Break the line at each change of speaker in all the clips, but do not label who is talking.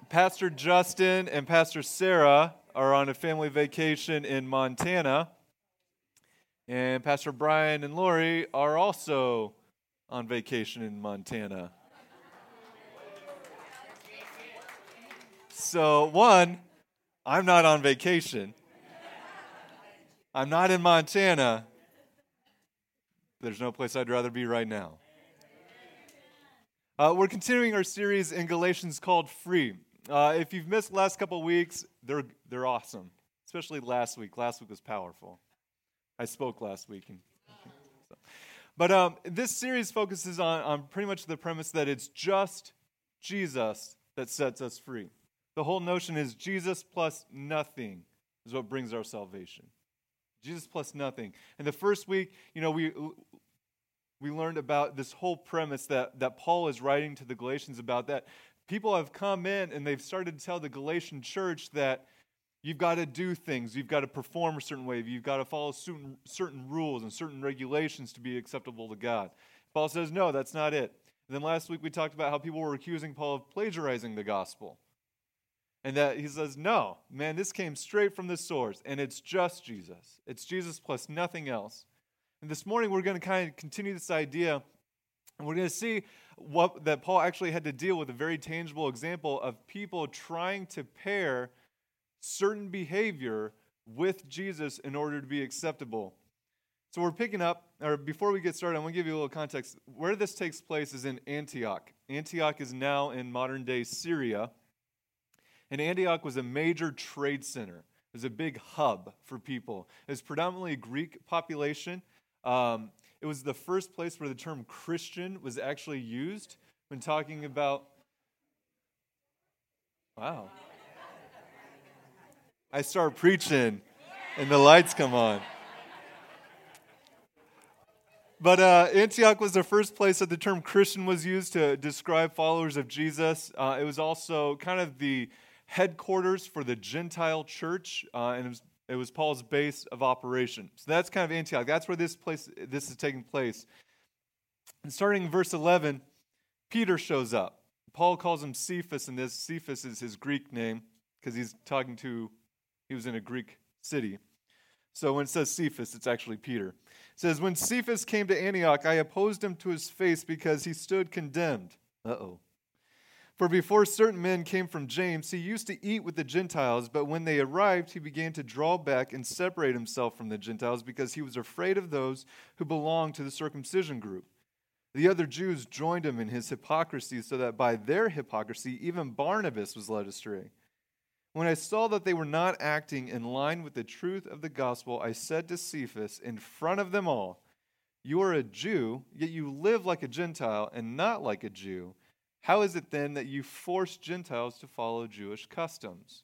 Pastor Justin and Pastor Sarah are on a family vacation in Montana, and Pastor Brian and Lori are also on vacation in Montana. So, one, I'm not on vacation. I'm not in Montana. There's no place I'd rather be right now. We're continuing our series in Galatians called Free. If you've missed the last couple of weeks, they're awesome. Especially last week. Last week was powerful. I spoke last week. But this series focuses on pretty much the premise that it's just Jesus that sets us free. The whole notion is Jesus plus nothing is what brings our salvation. Jesus plus nothing. And the first week, we learned about this whole premise that Paul is writing to the Galatians about, that people have come in and they've started to tell the Galatian church that you've got to do things, you've got to perform a certain way, you've got to follow certain rules and certain regulations to be acceptable to God. Paul says, no, that's not it. And then last week we talked about how people were accusing Paul of plagiarizing the gospel. And that he says, no, man, this came straight from the source, and it's just Jesus. It's Jesus plus nothing else. And this morning we're going to kind of continue this idea, and we're going to see that Paul actually had to deal with a very tangible example of people trying to pair certain behavior with Jesus in order to be acceptable. So we're picking up, or before we get started, I want to give you a little context. Where this takes place is in Antioch. Antioch is now in modern-day Syria. And Antioch was a major trade center. It was a big hub for people. It was predominantly a Greek population. It was the first place where the term Christian was actually used when talking about... Wow. I start preaching, and the lights come on. But Antioch was the first place that the term Christian was used to describe followers of Jesus. It was also kind of the headquarters for the Gentile church, and it was Paul's base of operation. So that's kind of Antioch. That's where this is taking place. And starting in verse 11, Peter shows up. Paul calls him Cephas, and this Cephas is his Greek name because he was in a Greek city. So when it says Cephas, it's actually Peter. It says, when Cephas came to Antioch, I opposed him to his face because he stood condemned. For before certain men came from James, he used to eat with the Gentiles, but when they arrived, he began to draw back and separate himself from the Gentiles because he was afraid of those who belonged to the circumcision group. The other Jews joined him in his hypocrisy, so that by their hypocrisy, even Barnabas was led astray. When I saw that they were not acting in line with the truth of the gospel, I said to Cephas in front of them all, you are a Jew, yet you live like a Gentile and not like a Jew. How is it then that you force Gentiles to follow Jewish customs?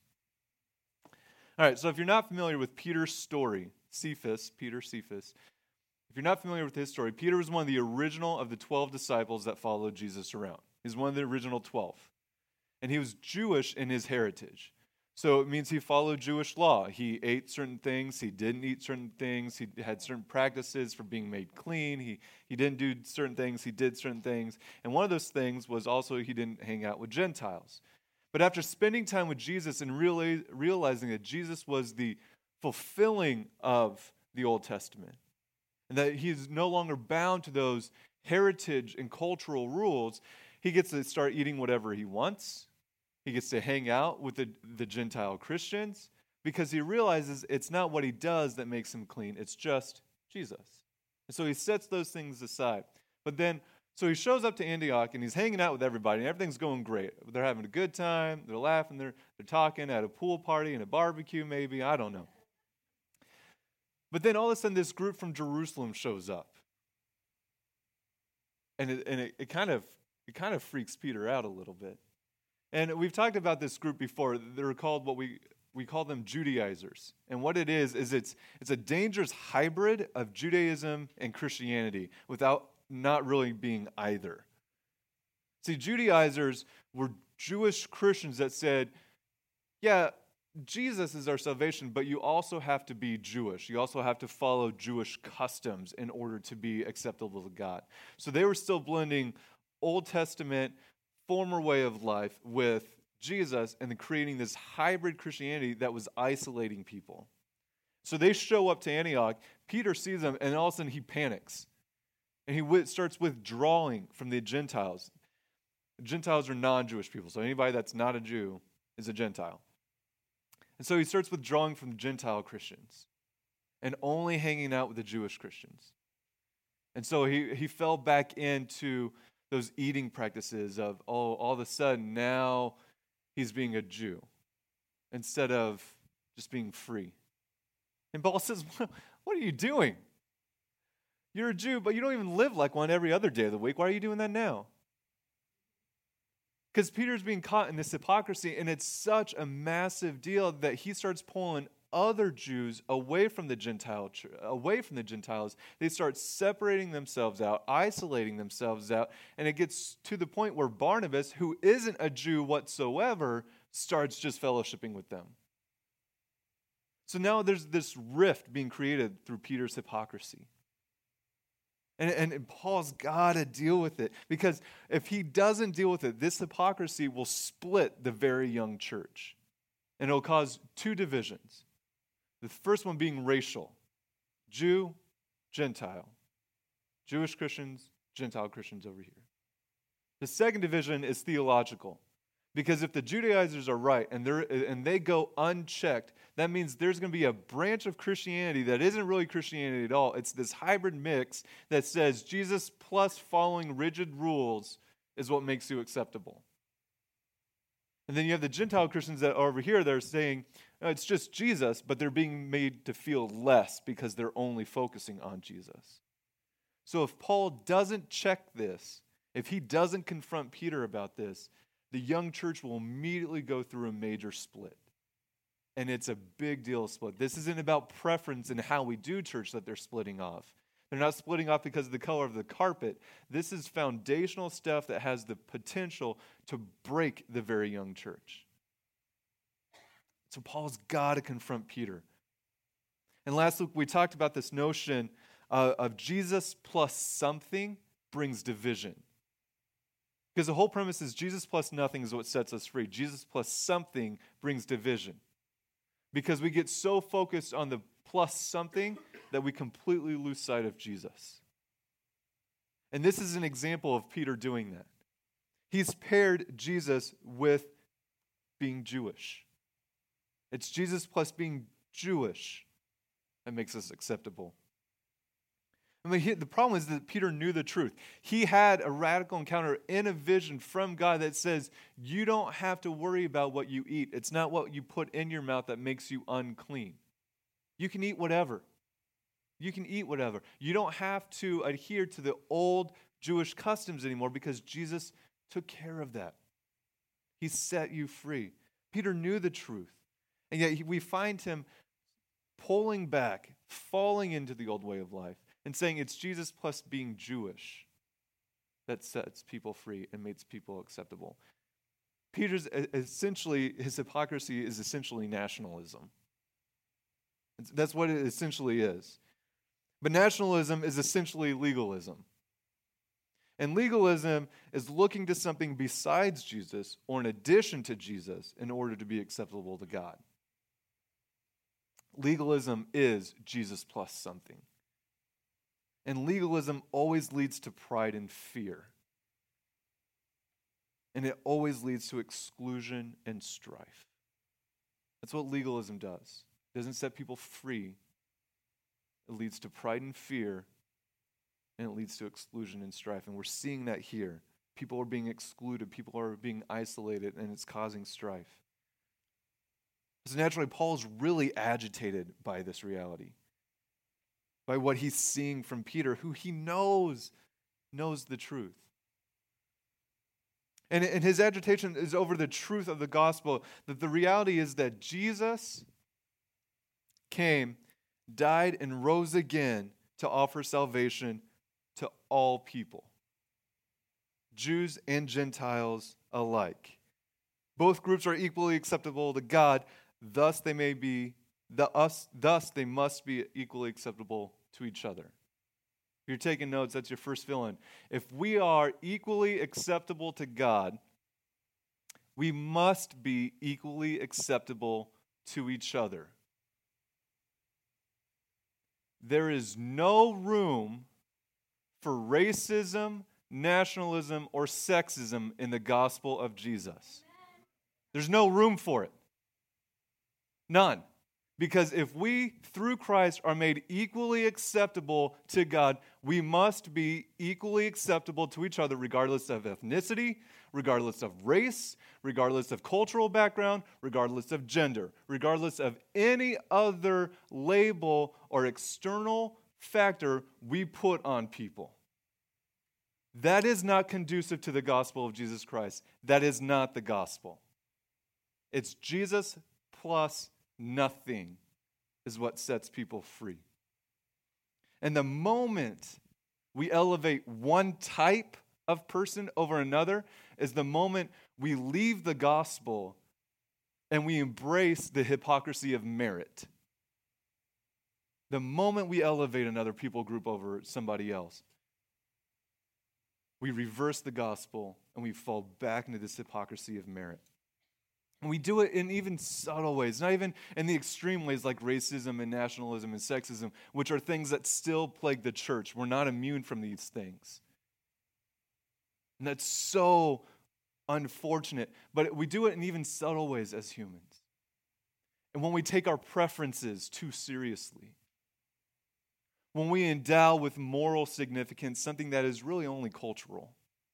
All right, so if you're not familiar with Peter's story, Peter Cephas, if you're not familiar with his story, Peter was one of the original of the 12 disciples that followed Jesus around. He's one of the original 12. And he was Jewish in his heritage. So it means he followed Jewish law. He ate certain things. He didn't eat certain things. He had certain practices for being made clean. He didn't do certain things. He did certain things. And one of those things was also he didn't hang out with Gentiles. But after spending time with Jesus and realizing that Jesus was the fulfilling of the Old Testament, and that he is no longer bound to those heritage and cultural rules, he gets to start eating whatever he wants. He gets to hang out with the Gentile Christians because he realizes it's not what he does that makes him clean. It's just Jesus. And so he sets those things aside. But then, so he shows up to Antioch and he's hanging out with everybody and everything's going great. They're having a good time. They're laughing. They're talking at a pool party and a barbecue maybe. I don't know. But then all of a sudden this group from Jerusalem shows up. And it kind of freaks Peter out a little bit. And we've talked about this group before. They're called what we call them Judaizers. And what it is it's a dangerous hybrid of Judaism and Christianity without not really being either. See, Judaizers were Jewish Christians that said, yeah, Jesus is our salvation, but you also have to be Jewish. You also have to follow Jewish customs in order to be acceptable to God. So they were still blending Old Testament former way of life with Jesus and then creating this hybrid Christianity that was isolating people. So they show up to Antioch. Peter sees them, and all of a sudden he panics. And he starts withdrawing from the Gentiles. Gentiles are non-Jewish people, so anybody that's not a Jew is a Gentile. And so he starts withdrawing from Gentile Christians and only hanging out with the Jewish Christians. And so he fell back into those eating practices of, all of a sudden now he's being a Jew instead of just being free. And Paul says, what are you doing? You're a Jew, but you don't even live like one every other day of the week. Why are you doing that now? Because Peter's being caught in this hypocrisy, and it's such a massive deal that he starts pulling other Jews away from the Gentiles. They start separating themselves out, isolating themselves out, and it gets to the point where Barnabas, who isn't a Jew whatsoever, starts just fellowshipping with them. So now there's this rift being created through Peter's hypocrisy. And Paul's got to deal with it, because if he doesn't deal with it, this hypocrisy will split the very young church. And it'll cause two divisions. The first one being racial. Jew, Gentile. Jewish Christians, Gentile Christians over here. The second division is theological. Because if the Judaizers are right and they go unchecked, that means there's going to be a branch of Christianity that isn't really Christianity at all. It's this hybrid mix that says Jesus plus following rigid rules is what makes you acceptable. And then you have the Gentile Christians that are over here that are saying, no, it's just Jesus, but they're being made to feel less because they're only focusing on Jesus. So if Paul doesn't check this, if he doesn't confront Peter about this, the young church will immediately go through a major split. And it's a big deal split. This isn't about preference in how we do church that they're splitting off. They're not splitting off because of the color of the carpet. This is foundational stuff that has the potential to break the very young church. So Paul's got to confront Peter. And last week we talked about this notion of Jesus plus something brings division. Because the whole premise is Jesus plus nothing is what sets us free. Jesus plus something brings division. Because we get so focused on the plus something that we completely lose sight of Jesus. And this is an example of Peter doing that. He's paired Jesus with being Jewish. It's Jesus plus being Jewish that makes us acceptable. I mean, the problem is that Peter knew the truth. He had a radical encounter in a vision from God that says, you don't have to worry about what you eat. It's not what you put in your mouth that makes you unclean. You can eat whatever. You can eat whatever. You don't have to adhere to the old Jewish customs anymore because Jesus took care of that. He set you free. Peter knew the truth. And yet we find him pulling back, falling into the old way of life, and saying it's Jesus plus being Jewish that sets people free and makes people acceptable. Peter's essentially, his hypocrisy is essentially nationalism. That's what it essentially is. But nationalism is essentially legalism. And legalism is looking to something besides Jesus or in addition to Jesus in order to be acceptable to God. Legalism is Jesus plus something. And legalism always leads to pride and fear. And it always leads to exclusion and strife. That's what legalism does. It doesn't set people free. It leads to pride and fear, and it leads to exclusion and strife. And we're seeing that here. People are being excluded. People are being isolated, and it's causing strife. So naturally, Paul's really agitated by this reality, by what he's seeing from Peter, who he knows the truth. And his agitation is over the truth of the gospel, that the reality is that Jesus came, died, and rose again to offer salvation to all people, Jews and Gentiles alike. Both groups are equally acceptable to God, thus they must be equally acceptable to each other. If you're taking notes, that's your first fill-in. If we are equally acceptable to God, We must be equally acceptable to each other. There is no room for racism, nationalism, or sexism in the gospel of Jesus. There's no room for it. None. Because if we, through Christ, are made equally acceptable to God, we must be equally acceptable to each other regardless of ethnicity, regardless of race, regardless of cultural background, regardless of gender, regardless of any other label or external factor we put on people. That is not conducive to the gospel of Jesus Christ. That is not the gospel. It's Jesus plus nothing is what sets people free. And the moment we elevate one type of person over another is the moment we leave the gospel and we embrace the hypocrisy of merit. The moment we elevate another people group over somebody else, we reverse the gospel and we fall back into this hypocrisy of merit. And we do it in even subtle ways, not even in the extreme ways like racism and nationalism and sexism, which are things that still plague the church. We're not immune from these things. And that's so unfortunate. But we do it in even subtle ways as humans. And when we take our preferences too seriously, when we endow with moral significance something that is really only cultural.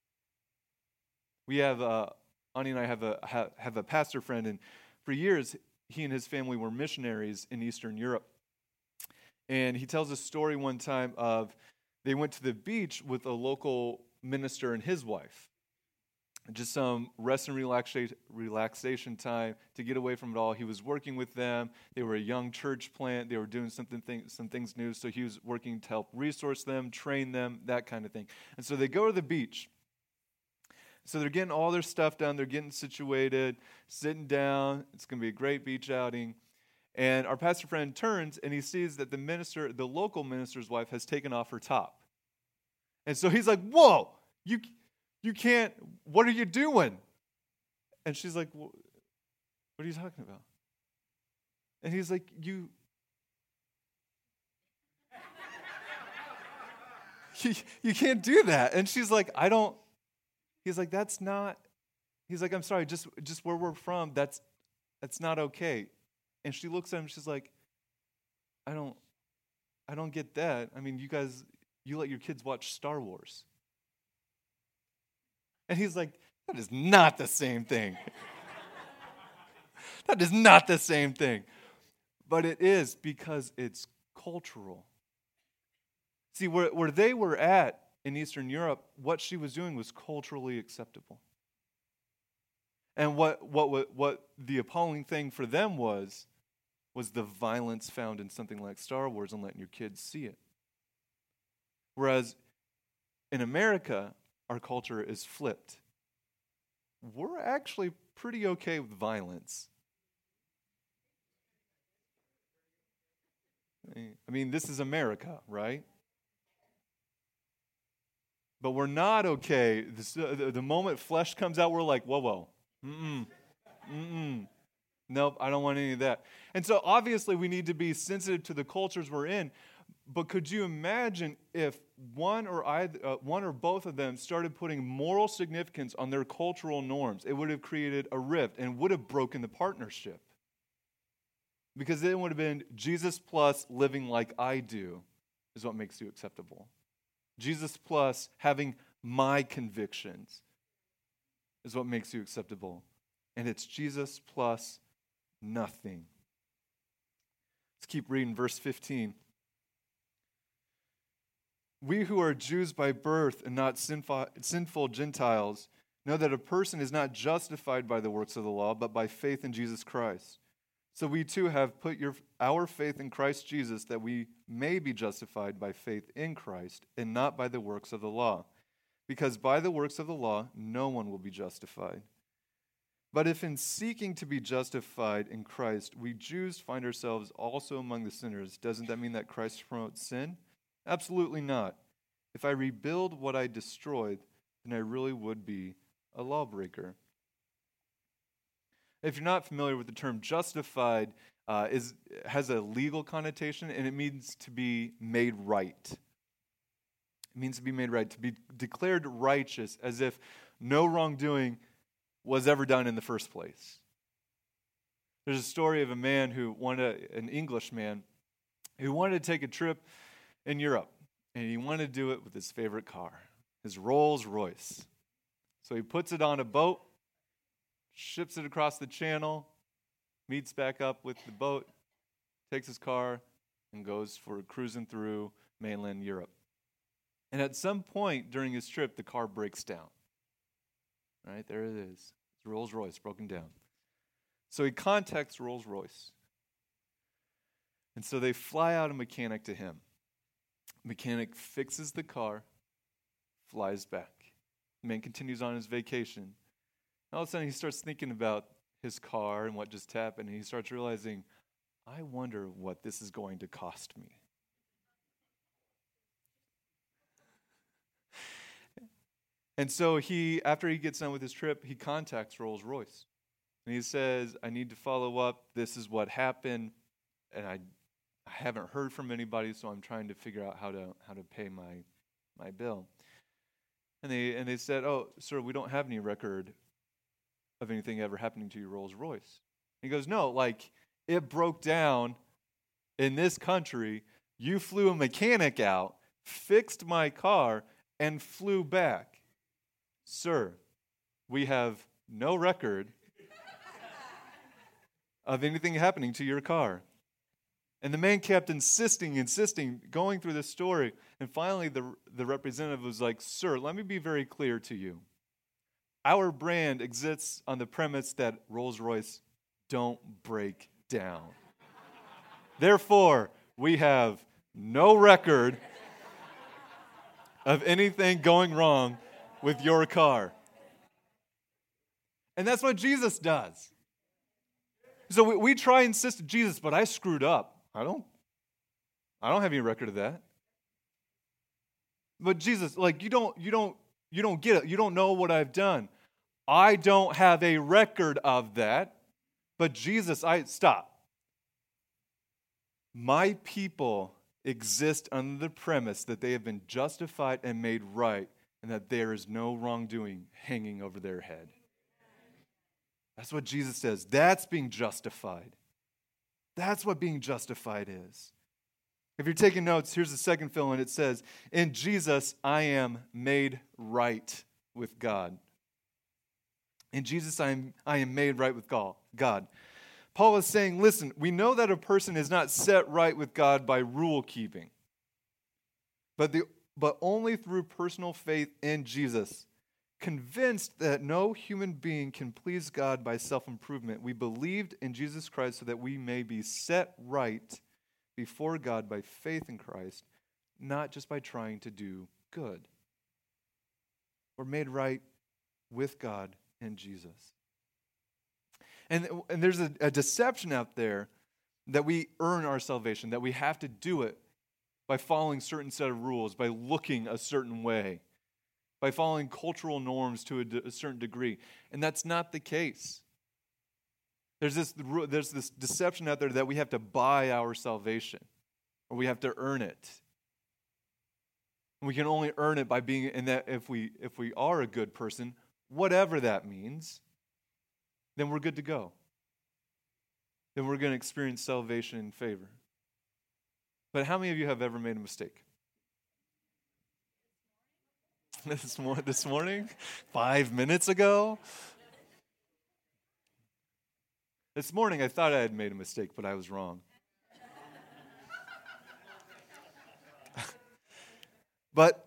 We have Ani and I have a pastor friend, and for years, he and his family were missionaries in Eastern Europe. And he tells a story one time of they went to the beach with a local minister and his wife. Just some rest and relaxation time to get away from it all. He was working with them. They were a young church plant. They were doing some things new, so he was working to help resource them, train them, that kind of thing. And so they go to the beach. So they're getting all their stuff done. They're getting situated, sitting down. It's going to be a great beach outing. And our pastor friend turns, and he sees that the local minister's wife, has taken off her top. And so he's like, whoa, you can't, what are you doing? And she's like, what are you talking about? And he's like, you can't do that. And she's like, he's like, I'm sorry, just where we're from, that's not okay. And she looks at him, she's like, I don't get that. I mean, you let your kids watch Star Wars. And he's like, that is not the same thing. That is not the same thing. But it is because it's cultural. See, where they were at in Eastern Europe, what she was doing was culturally acceptable. And what the appalling thing for them was the violence found in something like Star Wars and letting your kids see it. Whereas in America, our culture is flipped. We're actually pretty okay with violence. I mean, this is America, right? But we're not okay. The moment flesh comes out, we're like, whoa. Nope, I don't want any of that. And so obviously we need to be sensitive to the cultures we're in. But could you imagine if one or both of them started putting moral significance on their cultural norms? It would have created a rift and would have broken the partnership. Because it would have been Jesus plus living like I do is what makes you acceptable. Jesus plus having my convictions is what makes you acceptable. And it's Jesus plus nothing. Let's keep reading verse 15. We who are Jews by birth and not sinful Gentiles know that a person is not justified by the works of the law, but by faith in Jesus Christ. So we too have put our faith in Christ Jesus that we may be justified by faith in Christ and not by the works of the law. Because by the works of the law, no one will be justified. But if in seeking to be justified in Christ, we Jews find ourselves also among the sinners, doesn't that mean that Christ promotes sin? Absolutely not. If I rebuild what I destroyed, then I really would be a lawbreaker. If you're not familiar with the term justified, has a legal connotation, and it means to be made right. It means to be made right, to be declared righteous, as if no wrongdoing was ever done in the first place. There's a story of a man an English man, who wanted to take a trip in Europe, and he wanted to do it with his favorite car, his Rolls Royce. So he puts it on a boat, ships it across the channel, meets back up with the boat, takes his car, and goes for cruising through mainland Europe. And at some point during his trip, the car breaks down. Right, there it is. It's Rolls Royce broken down. So he contacts Rolls Royce. And so they fly out a mechanic to him. Mechanic fixes the car, flies back. The man continues on his vacation. All of a sudden, he starts thinking about his car and what just happened, and he starts realizing, I wonder what this is going to cost me. And so after he gets done with his trip, he contacts Rolls-Royce. And he says, I need to follow up. This is what happened, and I haven't heard from anybody, so I'm trying to figure out how to pay my bill. And they said, oh, sir, we don't have any record of anything ever happening to your Rolls-Royce. He goes, no, it broke down in this country. You flew a mechanic out, fixed my car, and flew back. Sir, we have no record of anything happening to your car. And the man kept insisting, going through this story. And finally, the representative was like, sir, let me be very clear to you. Our brand exists on the premise that Rolls-Royce don't break down. Therefore, we have no record of anything going wrong with your car. And that's what Jesus does. So we try and insist, Jesus, but I screwed up. I don't have any record of that. But Jesus, you don't get it. You don't know what I've done. I don't have a record of that. But Jesus, stop. My people exist under the premise that they have been justified and made right, and that there is no wrongdoing hanging over their head. That's what Jesus says. That's being justified. That's what being justified is. If you're taking notes, here's the second fill-in. It says, in Jesus, I am made right with God. In Jesus, I am made right with God. Paul is saying, listen, we know that a person is not set right with God by rule keeping, but only through personal faith in Jesus. Convinced that no human being can please God by self-improvement, we believed in Jesus Christ so that we may be set right before God by faith in Christ, not just by trying to do good. We're made right with God in Jesus. And there's a deception out there that we earn our salvation, that we have to do it by following a certain set of rules, by looking a certain way, by following cultural norms to a certain degree. And that's not the case. There's this deception out there that we have to buy our salvation, or we have to earn it. And we can only earn it by being, and that if we are a good person, whatever that means, then we're good to go. Then we're going to experience salvation and favor. But how many of you have ever made a mistake? This morning? 5 minutes ago? This morning I thought I had made a mistake, but I was wrong. But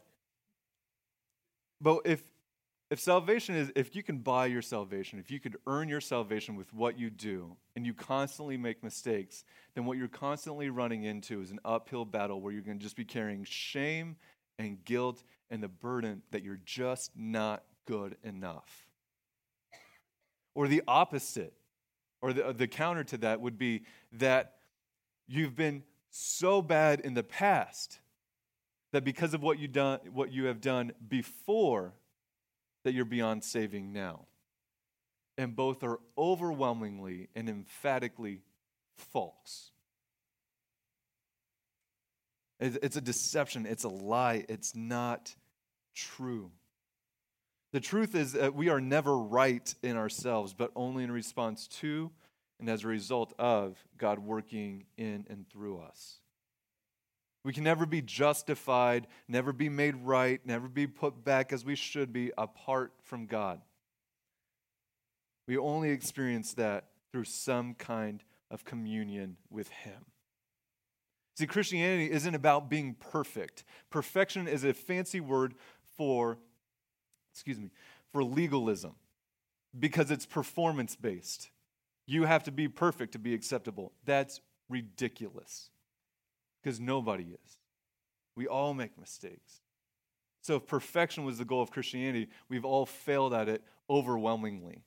if salvation is, if you can buy your salvation, if you could earn your salvation with what you do, and you constantly make mistakes, then what you're constantly running into is an uphill battle where you're going to just be carrying shame and guilt and the burden that you're just not good enough. Or the opposite, or the counter to that would be that you've been so bad in the past that because of what you have done before, that you're beyond saving now. And both are overwhelmingly and emphatically false. It's a deception. It's a lie. It's not true. The truth is that we are never right in ourselves, but only in response to and as a result of God working in and through us. We can never be justified, never be made right, never be put back as we should be apart from God. We only experience that through some kind of communion with Him. See, Christianity isn't about being perfect. Perfection is a fancy word for legalism, because it's performance-based. You have to be perfect to be acceptable. That's ridiculous, because nobody is. We all make mistakes. So if perfection was the goal of Christianity, we've all failed at it overwhelmingly.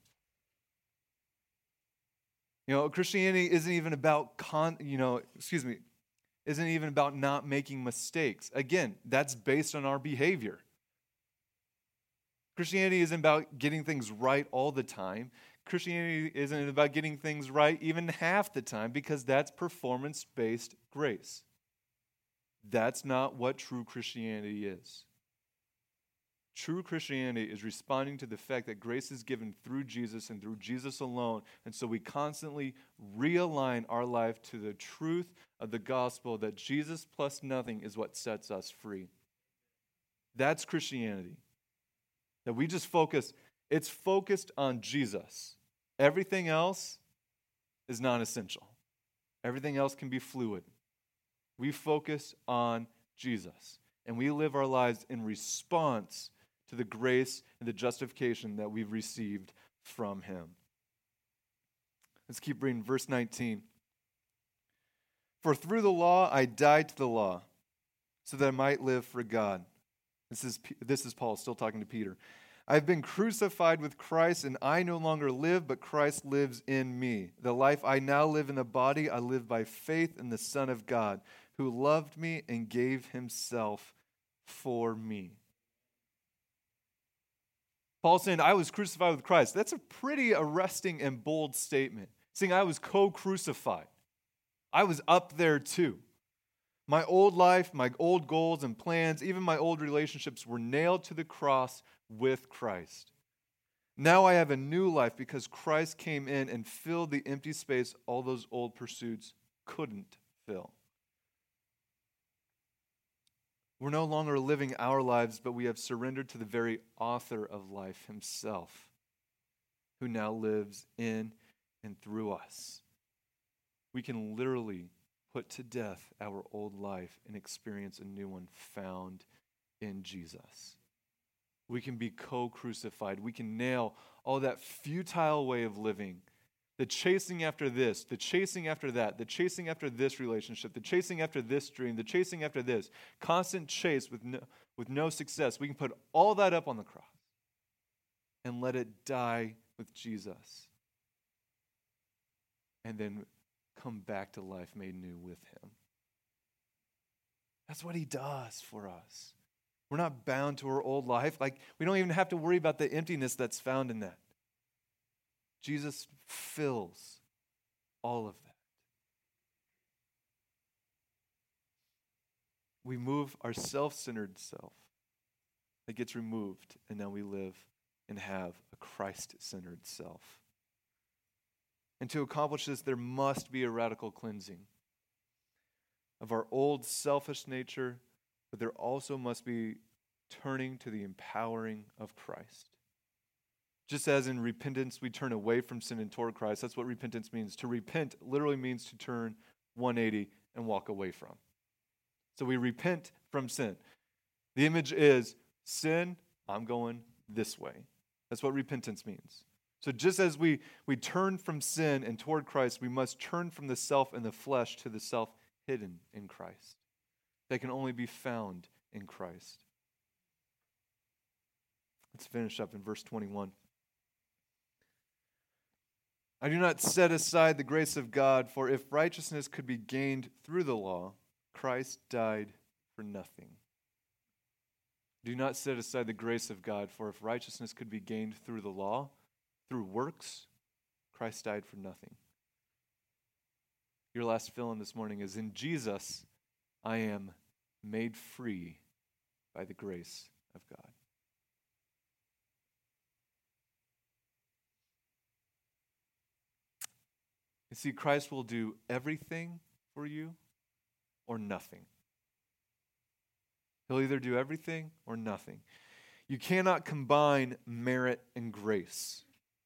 Christianity isn't even about isn't even about not making mistakes. Again, that's based on our behavior. Christianity isn't about getting things right all the time. Christianity isn't about getting things right even half the time, because that's performance-based grace. That's not what true Christianity is. True Christianity is responding to the fact that grace is given through Jesus and through Jesus alone. And so we constantly realign our life to the truth of the gospel that Jesus plus nothing is what sets us free. That's Christianity. That we just it's focused on Jesus. Everything else is non-essential. Everything else can be fluid. We focus on Jesus, and we live our lives in response to the grace and the justification that we've received from Him. Let's keep reading verse 19. For through the law I died to the law, so that I might live for God. This is Paul still talking to Peter. I've been crucified with Christ, and I no longer live, but Christ lives in me. The life I now live in the body, I live by faith in the Son of God, who loved me and gave Himself for me. Paul's saying, I was crucified with Christ. That's a pretty arresting and bold statement, saying I was co-crucified. I was up there too. My old life, my old goals and plans, even my old relationships were nailed to the cross with Christ. Now I have a new life because Christ came in and filled the empty space all those old pursuits couldn't fill. We're no longer living our lives, but we have surrendered to the very author of life Himself, who now lives in and through us. We can literally put to death our old life and experience a new one found in Jesus. We can be co-crucified. We can nail all that futile way of living, the chasing after this, the chasing after that, the chasing after this relationship, the chasing after this dream, the chasing after this, constant chase with no success. We can put all that up on the cross and let it die with Jesus, and then come back to life made new with Him. That's what He does for us. We're not bound to our old life. We don't even have to worry about the emptiness that's found in that. Jesus fills all of that. We move our self-centered self. It gets removed, and now we live and have a Christ-centered self. And to accomplish this, there must be a radical cleansing of our old selfish nature, but there also must be turning to the empowering of Christ. Just as in repentance, we turn away from sin and toward Christ. That's what repentance means. To repent literally means to turn 180 and walk away from. So we repent from sin. The image is sin, I'm going this way. That's what repentance means. So just as we turn from sin and toward Christ, we must turn from the self and the flesh to the self hidden in Christ. That can only be found in Christ. Let's finish up in verse 21. I do not set aside the grace of God, for if righteousness could be gained through the law, Christ died for nothing. Do not set aside the grace of God, for if righteousness could be gained through the law, through works, Christ died for nothing. Your last fill-in this morning is, in Jesus, I am made free by the grace of God. You see, Christ will do everything for you or nothing. He'll either do everything or nothing. You cannot combine merit and grace.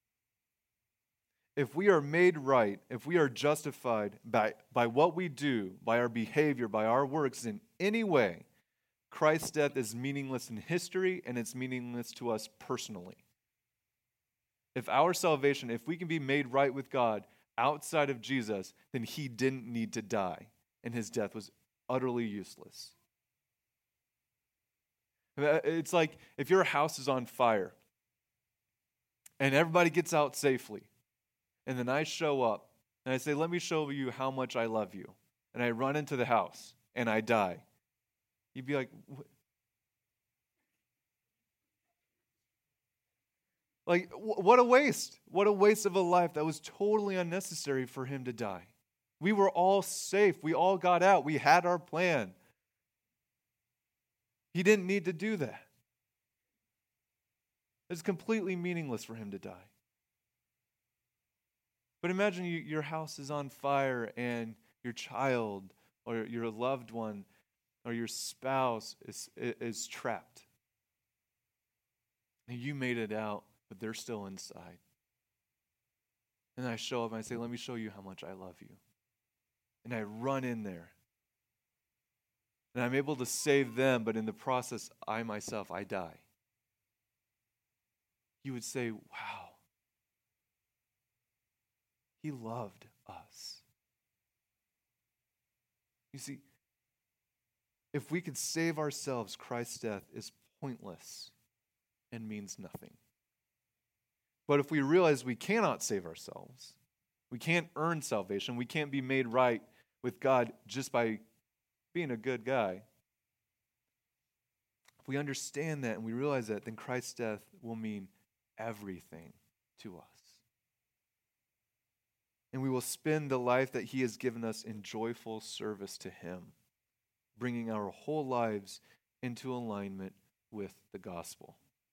If we are made right, if we are justified by what we do, by our behavior, by our works in any way, Christ's death is meaningless in history and it's meaningless to us personally. If our salvation, if we can be made right with God outside of Jesus, then he didn't need to die and his death was utterly useless. It's like if your house is on fire and everybody gets out safely, and then I show up and I say, let me show you how much I love you. And I run into the house and I die. You'd be like, what a waste. What a waste of a life that was totally unnecessary for him to die. We were all safe. We all got out. We had our plan. He didn't need to do that. It's completely meaningless for him to die. But imagine your house is on fire and your child or your loved one or your spouse is trapped. And you made it out, but they're still inside. And I show up and I say, let me show you how much I love you. And I run in there. And I'm able to save them, but in the process, I myself, I die. You would say, wow. He loved us. You see, if we could save ourselves, Christ's death is pointless and means nothing. But if we realize we cannot save ourselves, we can't earn salvation, we can't be made right with God just by being a good guy. If we understand that and we realize that, then Christ's death will mean everything to us. And we will spend the life that he has given us in joyful service to him, bringing our whole lives into alignment with the gospel.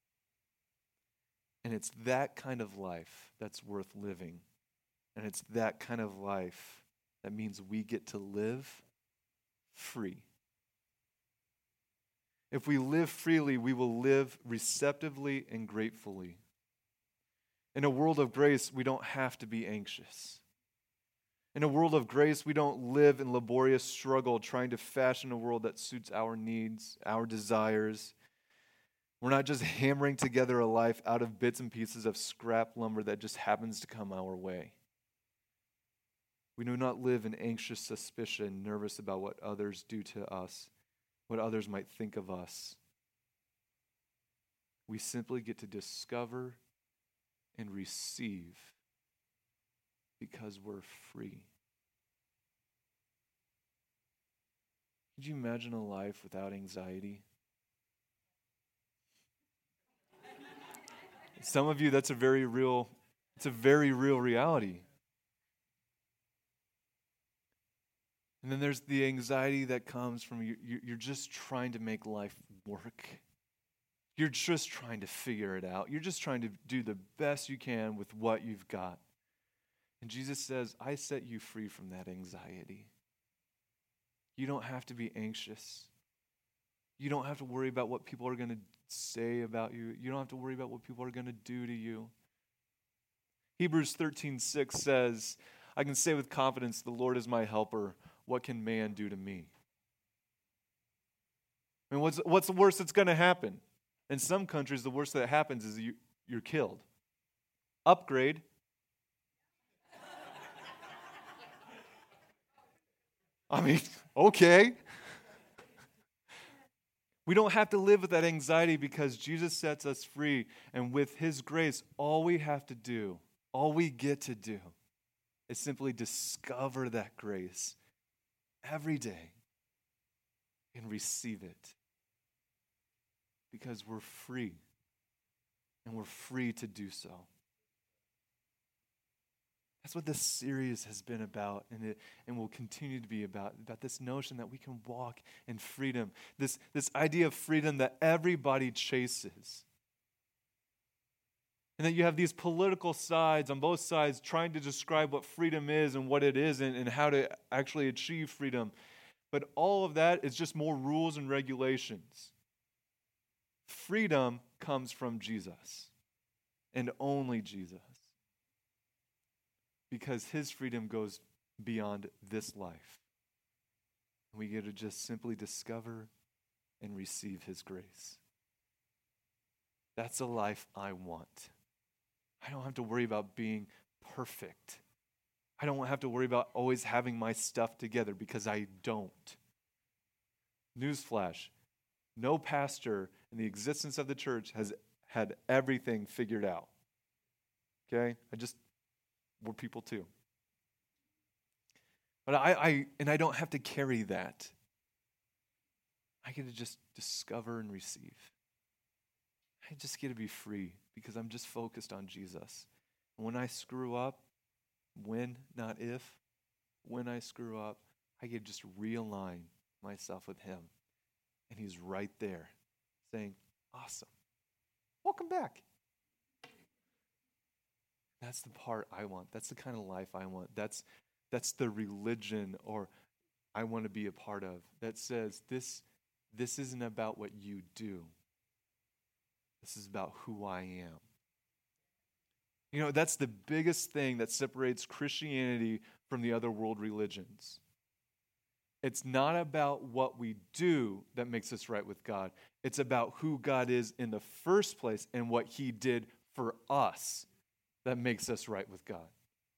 And it's that kind of life that's worth living. And it's that kind of life that means we get to live free. If we live freely, we will live receptively and gratefully. In a world of grace, we don't have to be anxious. In a world of grace, we don't live in laborious struggle trying to fashion a world that suits our needs, our desires. We're not just hammering together a life out of bits and pieces of scrap lumber that just happens to come our way. We do not live in anxious suspicion, nervous about what others do to us, what others might think of us. We simply get to discover and receive because we're free. Could you imagine a life without anxiety? Some of you, it's a very real reality. And then there's the anxiety that comes from you're just trying to make life work. You're just trying to figure it out. You're just trying to do the best you can with what you've got. And Jesus says, I set you free from that anxiety. You don't have to be anxious. You don't have to worry about what people are going to say about you. You don't have to worry about what people are going to do to you. Hebrews 13:6 says, I can say with confidence, the Lord is my helper. What can man do to me? I mean, what's the worst that's going to happen? In some countries, the worst that happens is you're killed. Upgrade. I mean, okay. We don't have to live with that anxiety because Jesus sets us free. And with his grace, all we have to do, all we get to do, is simply discover that grace every day and receive it. Because we're free. And we're free to do so. That's what this series has been about, and will continue to be about this notion that we can walk in freedom, this idea of freedom that everybody chases. And that you have these political sides on both sides trying to describe what freedom is and what it isn't and how to actually achieve freedom. But all of that is just more rules and regulations. Freedom comes from Jesus and only Jesus. Because his freedom goes beyond this life. We get to just simply discover and receive his grace. That's a life I want. I don't have to worry about being perfect. I don't have to worry about always having my stuff together because I don't. Newsflash, no pastor in the existence of the church has had everything figured out. Okay? We're people too. But I don't have to carry that. I get to just discover and receive. I just get to be free because I'm just focused on Jesus. And when I screw up, when, not if, when I screw up, I get to just realign myself with him. And he's right there saying, awesome, welcome back. That's the part I want. That's the kind of life I want. That's the religion or I want to be a part of that says this isn't about what you do. This is about who I am. You know, that's the biggest thing that separates Christianity from the other world religions. It's not about what we do that makes us right with God. It's about who God is in the first place and what he did for us that makes us right with God.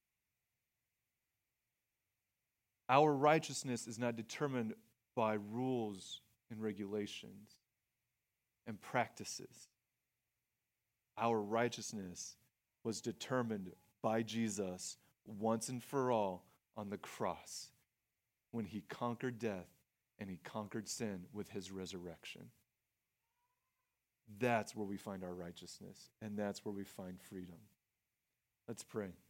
Our righteousness is not determined by rules and regulations and practices. Our righteousness was determined by Jesus once and for all on the cross when he conquered death and he conquered sin with his resurrection. That's where we find our righteousness, and that's where we find freedom. Let's pray.